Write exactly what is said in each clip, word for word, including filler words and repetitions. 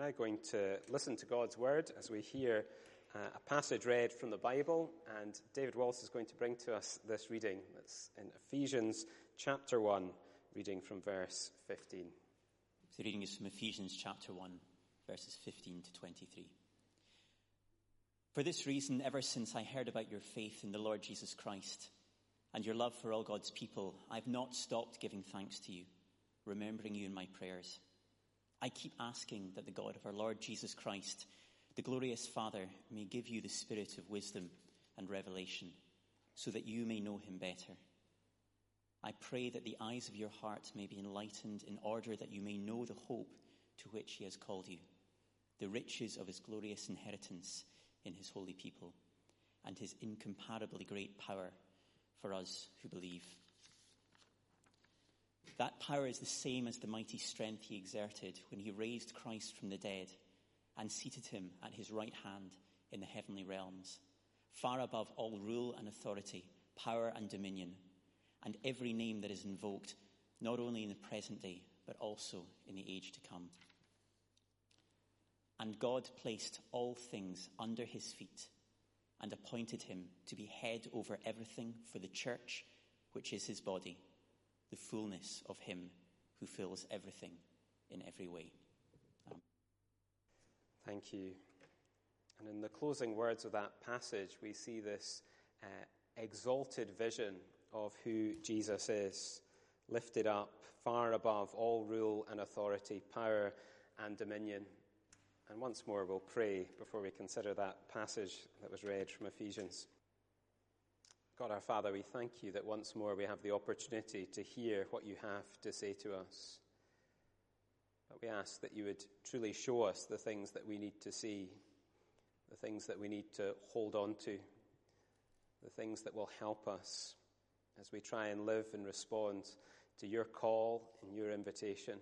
now going to listen to God's word as we hear uh, a passage read from the Bible, and David Walsh is going to bring to us this reading that's in Ephesians chapter one, reading from verse fifteen. The reading is from Ephesians chapter one, verses fifteen to twenty-three. For this reason, ever since I heard about your faith in the Lord Jesus Christ and your love for all God's people, I've not stopped giving thanks to you, remembering you in my prayers. I keep asking that the God of our Lord Jesus Christ, the glorious Father, may give you the spirit of wisdom and revelation, so that you may know him better. I pray that the eyes of your heart may be enlightened in order that you may know the hope to which he has called you, the riches of his glorious inheritance in his holy people, and his incomparably great power for us who believe. That power is the same as the mighty strength he exerted when he raised Christ from the dead and seated him at his right hand in the heavenly realms, far above all rule and authority, power and dominion, and every name that is invoked, not only in the present day, but also in the age to come. And God placed all things under his feet and appointed him to be head over everything for the church, which is his body, the fullness of him who fills everything in every way. Amen. Thank you. And in the closing words of that passage, we see this uh, exalted vision of who Jesus is, lifted up far above all rule and authority, power and dominion. And once more, we'll pray before we consider that passage that was read from Ephesians. God our Father, we thank you that once more we have the opportunity to hear what you have to say to us. But we ask that you would truly show us the things that we need to see, the things that we need to hold on to, the things that will help us as we try and live and respond to your call and your invitation.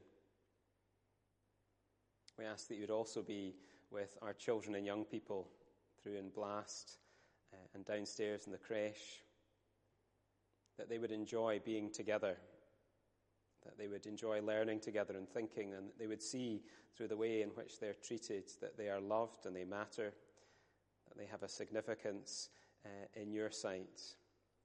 We ask that you would also be with our children and young people through in Blast uh, and downstairs in the creche, that they would enjoy being together, that they would enjoy learning together and thinking, and that they would see through the way in which they're treated that they are loved and they matter, that they have a significance uh, in your sight.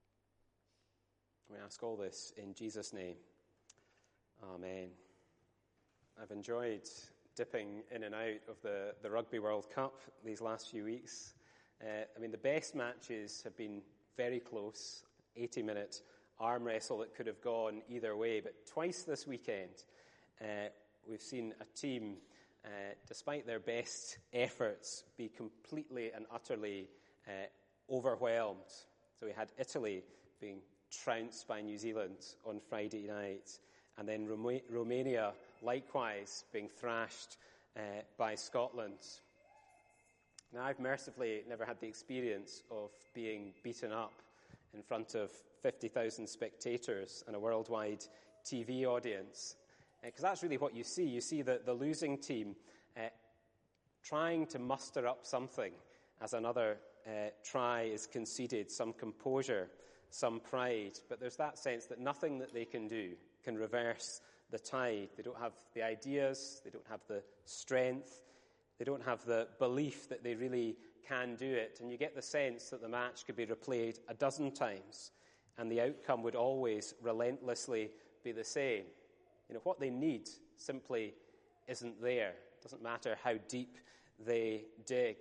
We ask all this in Jesus' name. Amen. I've enjoyed dipping in and out of the, the Rugby World Cup these last few weeks. Uh, I mean, the best matches have been very close, eighty-minute arm wrestle that could have gone either way. But twice this weekend, uh, we've seen a team, uh, despite their best efforts, be completely and utterly uh, overwhelmed. So we had Italy being trounced by New Zealand on Friday night, and then Roma- Romania likewise being thrashed uh, by Scotland. Now, I've mercifully never had the experience of being beaten up in front of fifty thousand spectators and a worldwide T V audience, because uh, that's really what you see. You see the, the losing team uh, trying to muster up something as another uh, try is conceded, some composure, some pride, but there's that sense that nothing that they can do can reverse the tide. They don't have the ideas, they don't have the strength, they don't have the belief that they really can do it. And you get the sense that the match could be replayed a dozen times and the outcome would always relentlessly be the same. You know, what they need simply isn't there. It doesn't matter how deep they dig.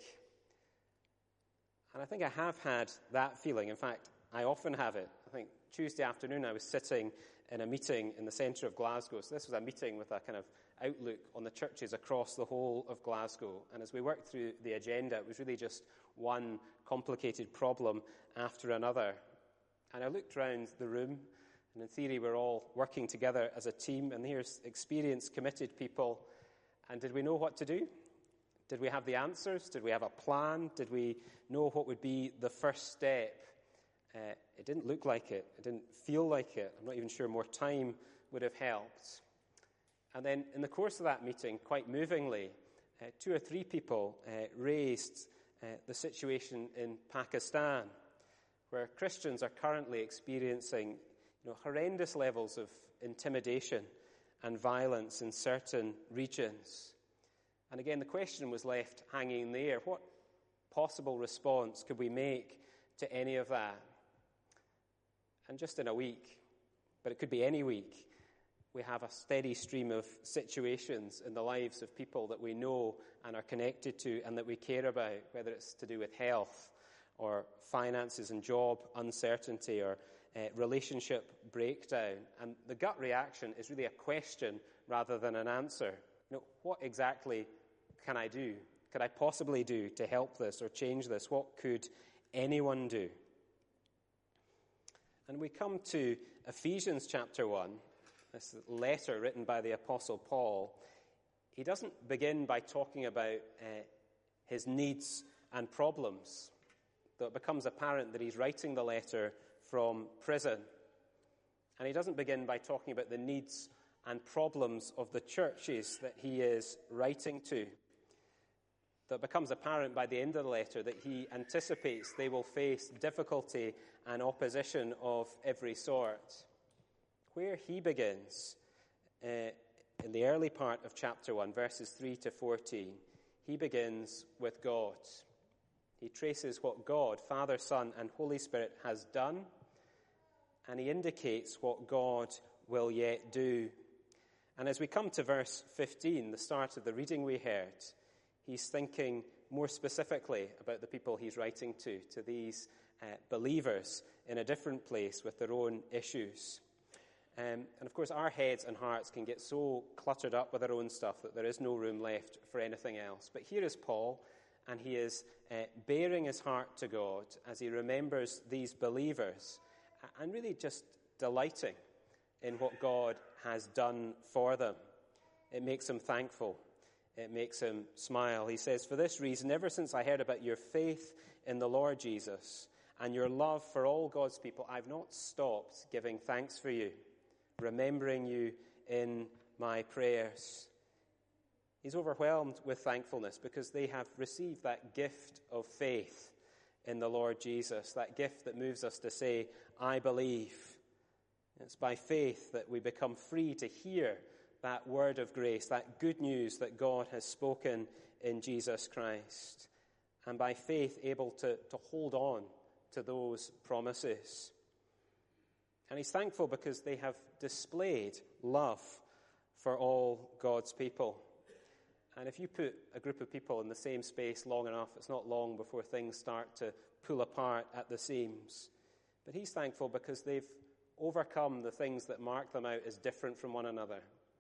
And I think I have had that feeling. In fact, I often have it. I think Tuesday afternoon I was sitting in a meeting in the centre of Glasgow. So this was a meeting with a kind of outlook on the churches across the whole of Glasgow. And as we worked through the agenda, it was really just one complicated problem after another. And I looked around the room, and in theory we're all working together as a team, and here's experienced, committed people. And did we know what to do? Did we have the answers? Did we have a plan? Did we know what would be the first step? Uh, it didn't look like it. It didn't feel like it. I'm not even sure more time would have helped. And then in the course of that meeting, quite movingly, uh, two or three people uh, raised uh, the situation in Pakistan, where Christians are currently experiencing, you know, horrendous levels of intimidation and violence in certain regions. And again, the question was left hanging there. What possible response could we make to any of that? And just in a week, but it could be any week, we have a steady stream of situations in the lives of people that we know and are connected to and that we care about, whether it's to do with health or finances and job uncertainty or uh, relationship breakdown. And the gut reaction is really a question rather than an answer. You know, what exactly can I do? Could I possibly do to help this or change this? What could anyone do? And we come to Ephesians chapter one, this letter written by the Apostle Paul. He doesn't begin by talking about uh, his needs and problems, though it becomes apparent that he's writing the letter from prison. And he doesn't begin by talking about the needs and problems of the churches that he is writing to. That becomes apparent by the end of the letter that he anticipates they will face difficulty and opposition of every sort. Where he begins, uh, in the early part of chapter one, verses three to fourteen, he begins with God. He traces what God, Father, Son, and Holy Spirit has done, and he indicates what God will yet do. And as we come to verse fifteen, the start of the reading we heard, he's thinking more specifically about the people he's writing to, to these uh, believers in a different place with their own issues. Um, and of course, our heads and hearts can get so cluttered up with our own stuff that there is no room left for anything else. But here is Paul, and he is uh, bearing his heart to God as he remembers these believers and really just delighting in what God has done for them. It makes him thankful. It makes him smile. He says, "For this reason, ever since I heard about your faith in the Lord Jesus and your love for all God's people, I've not stopped giving thanks for you, remembering you in my prayers." He's overwhelmed with thankfulness because they have received that gift of faith in the Lord Jesus, that gift that moves us to say, "I believe." It's by faith that we become free to hear that word of grace, that good news that God has spoken in Jesus Christ, and by faith able to, to hold on to those promises. And he's thankful because they have displayed love for all God's people. And if you put a group of people in the same space long enough, it's not long before things start to pull apart at the seams. But he's thankful because they've overcome the things that mark them out as different from one another,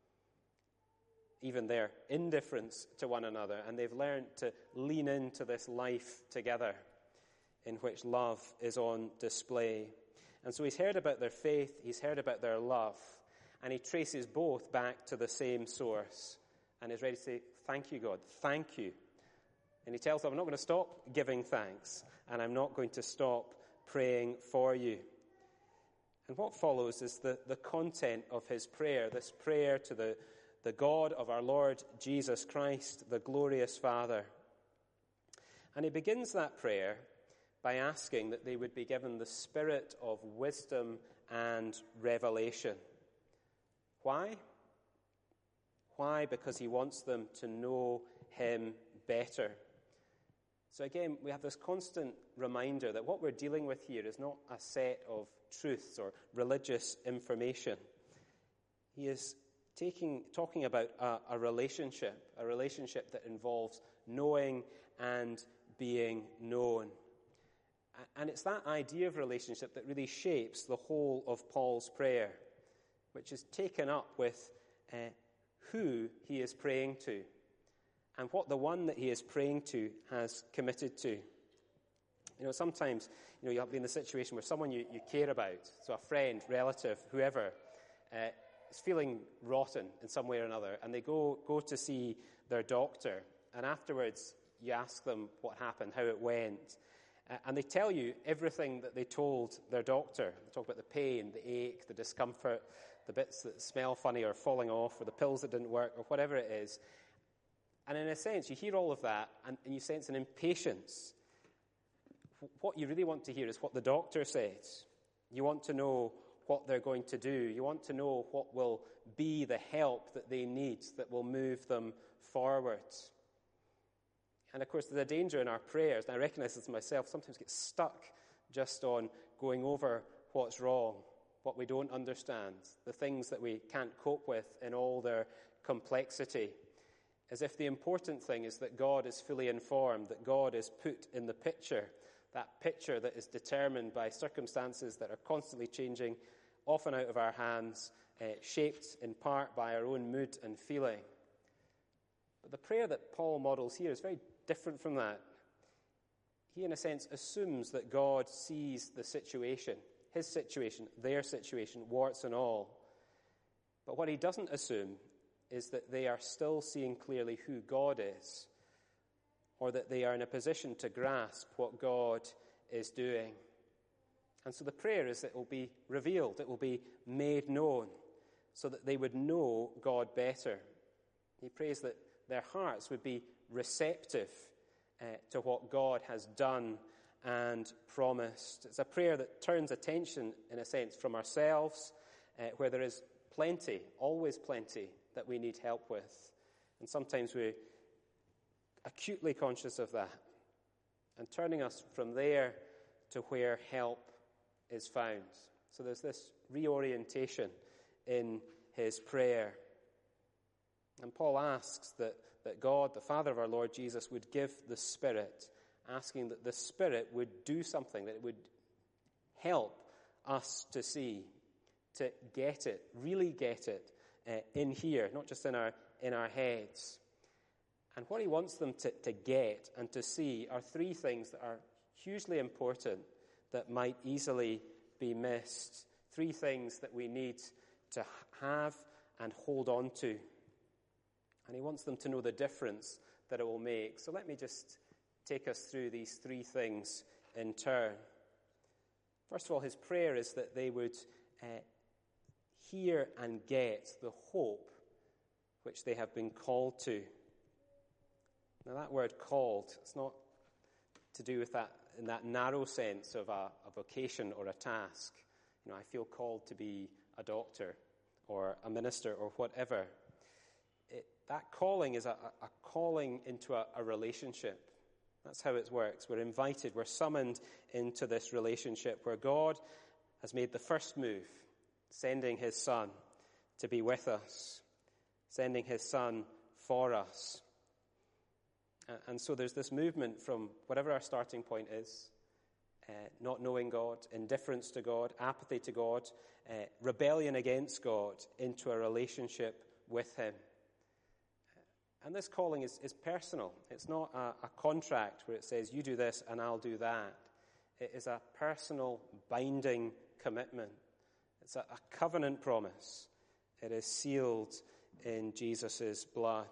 even their indifference to one another, and they've learned to lean into this life together in which love is on display. And so he's heard about their faith, he's heard about their love, and he traces both back to the same source, and is ready to say, "Thank you, God, thank you." And he tells them, "I'm not going to stop giving thanks, and I'm not going to stop praying for you." And what follows is the, the content of his prayer, this prayer to the, the God of our Lord Jesus Christ, the glorious Father. And he begins that prayer by asking that they would be given the spirit of wisdom and revelation. Why? Why? Because he wants them to know him better. So again, we have this constant reminder that what we're dealing with here is not a set of truths or religious information. He is taking, talking about a, a relationship, a relationship that involves knowing and being known. And it's that idea of relationship that really shapes the whole of Paul's prayer, which is taken up with uh, who he is praying to and what the one that he is praying to has committed to. You know, sometimes, you know, you'll be in the situation where someone you, you care about, so a friend, relative, whoever, uh, is feeling rotten in some way or another, and they go, go to see their doctor, and afterwards you ask them what happened, how it went, uh, and they tell you everything that they told their doctor. They talk about the pain, the ache, the discomfort, the bits that smell funny or falling off, or the pills that didn't work, or whatever it is. And in a sense, you hear all of that, and, and you sense an impatience. What you really want to hear is what the doctor says. You want to know what they're going to do. You want to know what will be the help that they need that will move them forward. And of course, there's a danger in our prayers, and I recognize this myself, sometimes get stuck just on going over what's wrong, what we don't understand, the things that we can't cope with in all their complexity, as if the important thing is that God is fully informed, that God is put in the picture, that picture that is determined by circumstances that are constantly changing, often out of our hands, uh, shaped in part by our own mood and feeling. But the prayer that Paul models here is very different from that. He, in a sense, assumes that God sees the situation, his situation, their situation, warts and all. But what he doesn't assume is that they are still seeing clearly who God is, or that they are in a position to grasp what God is doing. And so the prayer is that it will be revealed, it will be made known, so that they would know God better. He prays that their hearts would be receptive uh, to what God has done and promised. It's a prayer that turns attention, in a sense, from ourselves, uh, where there is plenty, always plenty, that we need help with. And sometimes we're acutely conscious of that, and turning us from there to where help is found. So there's this reorientation in his prayer. And Paul asks that, that God, the Father of our Lord Jesus, would give the Spirit, asking that the Spirit would do something, that it would help us to see, to get it, really get it uh, in here, not just in our in our heads. And what he wants them to, to get and to see are three things that are hugely important that might easily be missed. Three things that we need to have and hold on to. And he wants them to know the difference that it will make. So let me just take us through these three things in turn. First of all, his prayer is that they would uh, hear and get the hope which they have been called to. Now that word called, it's not to do with that in that narrow sense of a, a vocation or a task. You know, I feel called to be a doctor or a minister or whatever. It, that calling is a, a calling into a, a relationship. That's how it works. We're invited, we're summoned into this relationship where God has made the first move, sending his Son to be with us, sending his Son for us. And so there's this movement from whatever our starting point is, uh, not knowing God, indifference to God, apathy to God, uh, rebellion against God, into a relationship with him. And this calling is, is personal. It's not a, a contract where it says, you do this and I'll do that. It is a personal, binding commitment. It's a, a covenant promise. It is sealed in Jesus' blood.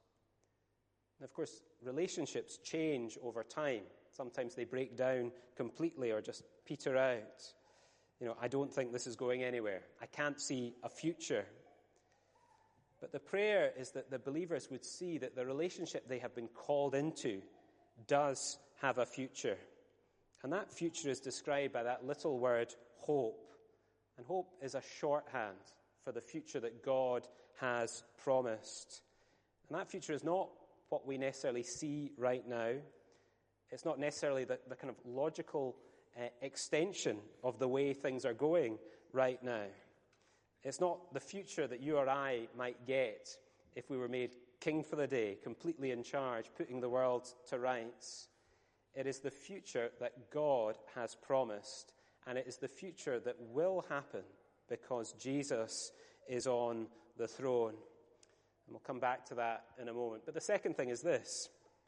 And of course, relationships change over time. Sometimes they break down completely or just peter out. You know, I don't think this is going anywhere. I can't see a future. But the prayer is that the believers would see that the relationship they have been called into does have a future. And that future is described by that little word, hope. And hope is a shorthand for the future that God has promised. And that future is not what we necessarily see right now. It's not necessarily the, the kind of logical uh, extension of the way things are going right now. It's not the future that you or I might get if we were made king for the day, completely in charge, putting the world to rights. It is the future that God has promised, and it is the future that will happen because Jesus is on the throne. And we'll come back to that in a moment. But the second thing is this.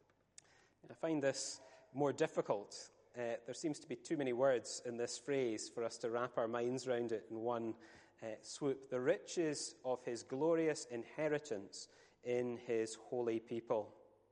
I find this more difficult. Uh, there seems to be too many words in this phrase for us to wrap our minds around it in one uh, swoop. The riches of his glorious inheritance in his holy people.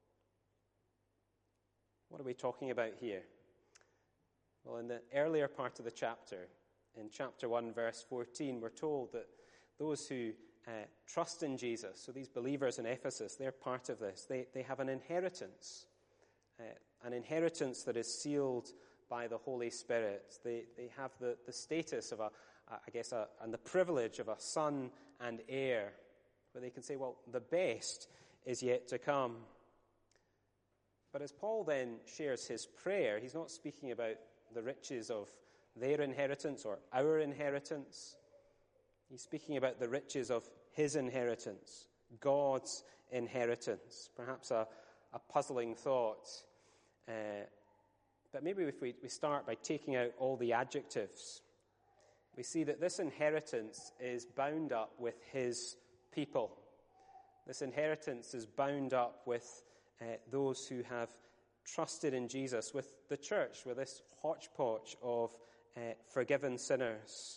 What are we talking about here? Well, in the earlier part of the chapter, in chapter one, verse fourteen, we're told that those who uh, trust in Jesus, so these believers in Ephesus, they're part of this. They, they have an inheritance, uh, an inheritance that is sealed by the Holy Spirit. They, they have the, the status of a, I guess, a, and the privilege of a son and heir, where they can say, well, the best is yet to come. But as Paul then shares his prayer, he's not speaking about the riches of their inheritance or our inheritance. He's speaking about the riches of his inheritance, God's inheritance. Perhaps a, a puzzling thought. Uh, but maybe if we, we start by taking out all the adjectives, we see that this inheritance is bound up with his people. This inheritance is bound up with uh, those who have trusted in Jesus, with the church, with this hodgepodge of uh, forgiven sinners.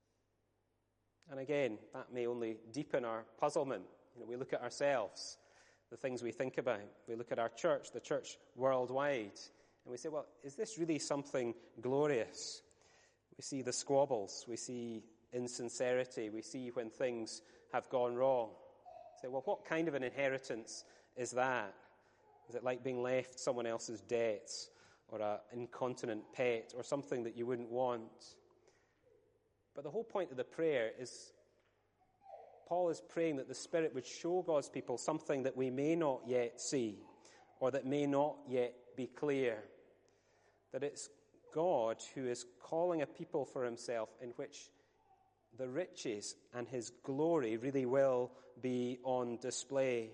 And again, that may only deepen our puzzlement. You know, we look at ourselves, the things we think about. We look at our church, the church worldwide, and we say, well, is this really something glorious? We see the squabbles, we see insincerity, we see when things have gone wrong. Say, well, what kind of an inheritance is that? Is it like being left someone else's debts, or an incontinent pet, or something that you wouldn't want? But the whole point of the prayer is, Paul is praying that the Spirit would show God's people something that we may not yet see, or that may not yet be clear. That it's God who is calling a people for himself in which the riches and his glory really will be on display.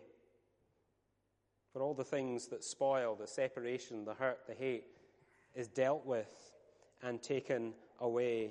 For all the things that spoil, the separation, the hurt, the hate, is dealt with and taken away.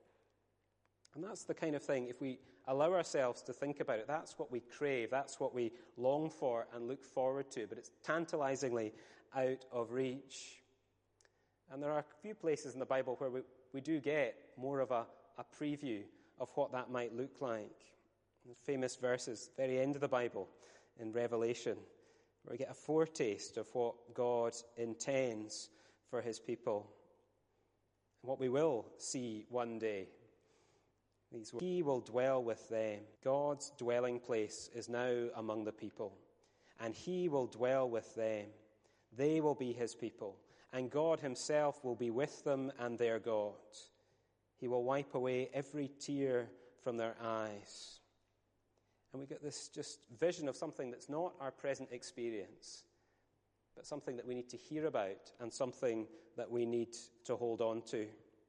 And that's the kind of thing, if we allow ourselves to think about it, that's what we crave, that's what we long for and look forward to, but it's tantalizingly out of reach. And there are a few places in the Bible where we, we do get more of a, a preview of what that might look like. The famous verses, very end of the Bible, in Revelation, where we get a foretaste of what God intends for his people, and what we will see one day. These words, he will dwell with them. God's dwelling place is now among the people, and he will dwell with them. They will be his people, and God himself will be with them and their God. He will wipe away every tear from their eyes. And we get this just vision of something that's not our present experience, but something that we need to hear about and something that we need to hold on to.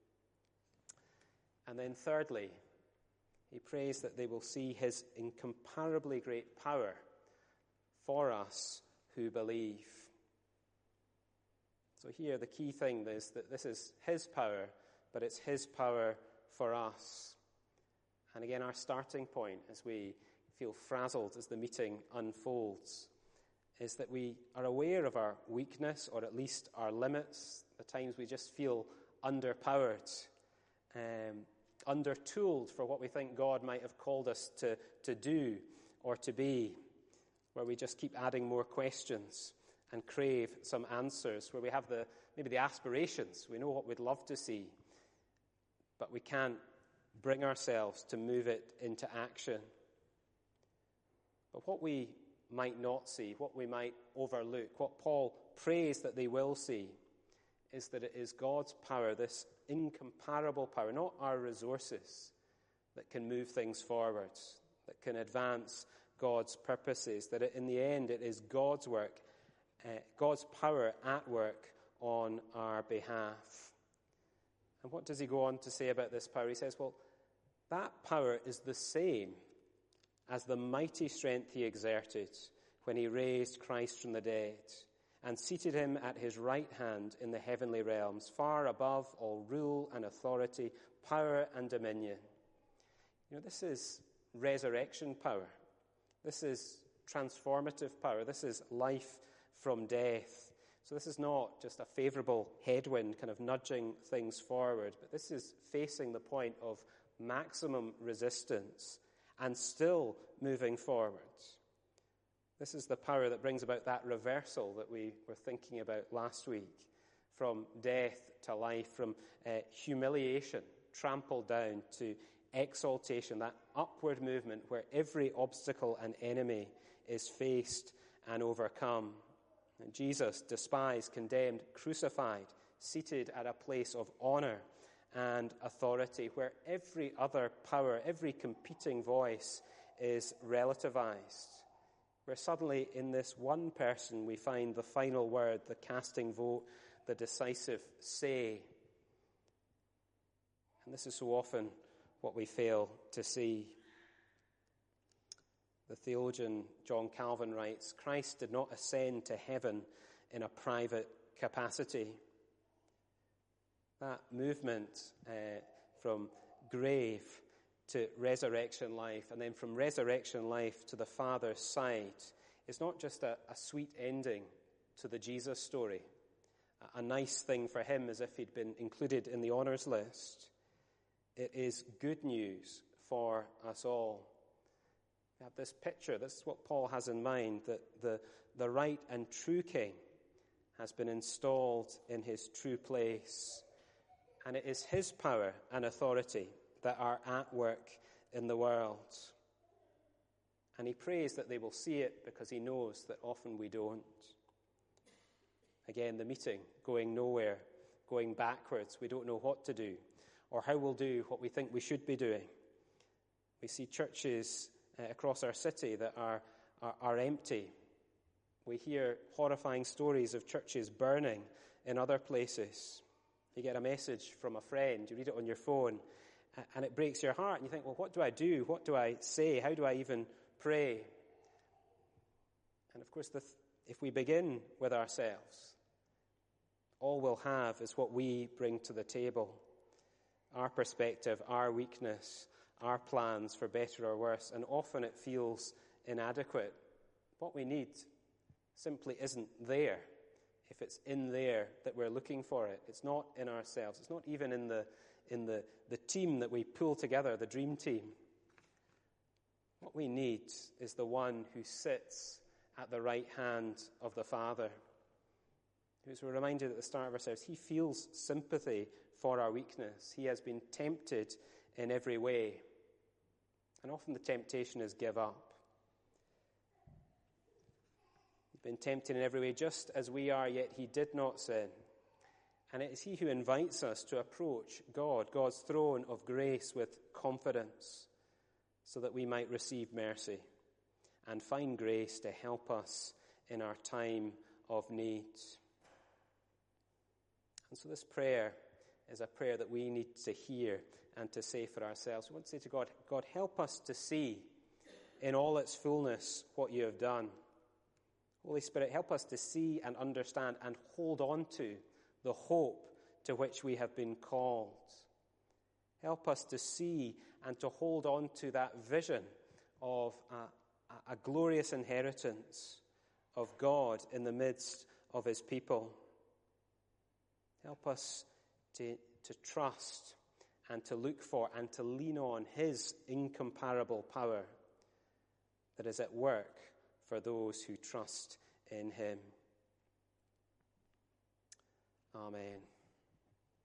And then thirdly, he prays that they will see his incomparably great power for us who believe. So here the key thing is that this is his power, but it's his power for us. And again, our starting point as we feel frazzled as the meeting unfolds is that we are aware of our weakness, or at least our limits. At times we just feel underpowered, um, under-tooled for what we think God might have called us to, to do or to be, where we just keep adding more questions and crave some answers, where we have the maybe the aspirations, we know what we'd love to see, but we can't bring ourselves to move it into action. But what we might not see, what we might overlook, what Paul prays that they will see, is that it is God's power, this incomparable power, not our resources, that can move things forward, that can advance God's purposes, that it, in the end it is God's work, uh, God's power at work on our behalf. And what does he go on to say about this power? He says, well, that power is the same as the mighty strength he exerted when he raised Christ from the dead and seated him at his right hand in the heavenly realms, far above all rule and authority, power and dominion. You know, this is resurrection power. This is transformative power. This is life from death. So this is not just a favourable headwind kind of nudging things forward, but this is facing the point of maximum resistance and still moving forward. This is the power that brings about that reversal that we were thinking about last week, from death to life, from uh, humiliation, trampled down, to exaltation, that upward movement where every obstacle and enemy is faced and overcome. And Jesus, despised, condemned, crucified, seated at a place of honor and authority, where every other power, every competing voice is relativized. where suddenly in this one person we find the final word, the casting vote, the decisive say. And this is so often what we fail to see. The theologian John Calvin writes, Christ did not ascend to heaven in a private capacity. That movement uh, from grave to resurrection life, and then from resurrection life to the Father's side, is not just a, a sweet ending to the Jesus story, a, a nice thing for him as if he'd been included in the honours list. It is good news for us all. We have this picture, this is what Paul has in mind, that the, the right and true king has been installed in his true place. And it is his power and authority that are at work in the world. And he prays that they will see it because he knows that often we don't. Again, the meeting, going nowhere, going backwards. We don't know what to do or how we'll do what we think we should be doing. We see churches uh, across our city that are, are, are empty. We hear horrifying stories of churches burning in other places. You get a message from a friend, you read it on your phone, and it breaks your heart. And you think, well, what do I do? What do I say? How do I even pray? And of course, the th- if we begin with ourselves, all we'll have is what we bring to the table. Our perspective, our weakness, our plans for better or worse. And often it feels inadequate. What we need simply isn't there. If it's in there that we're looking for it, it's not in ourselves. It's not even in the in the, the team that we pull together, the dream team. What we need is the one who sits at the right hand of the Father. As we're reminded at the start of ourselves, he feels sympathy for our weakness. He has been tempted in every way. And often the temptation is give up. Been tempted in every way, just as we are, yet he did not sin. And it is he who invites us to approach God, God's throne of grace, with confidence, so that we might receive mercy and find grace to help us in our time of need. And so this prayer is a prayer that we need to hear and to say for ourselves. We want to say to God, God, help us to see in all its fullness what you have done. Holy Spirit, help us to see and understand and hold on to the hope to which we have been called. Help us to see and to hold on to that vision of a, a glorious inheritance of God in the midst of his people. Help us to, to trust and to look for and to lean on his incomparable power that is at work for those who trust in him. Amen.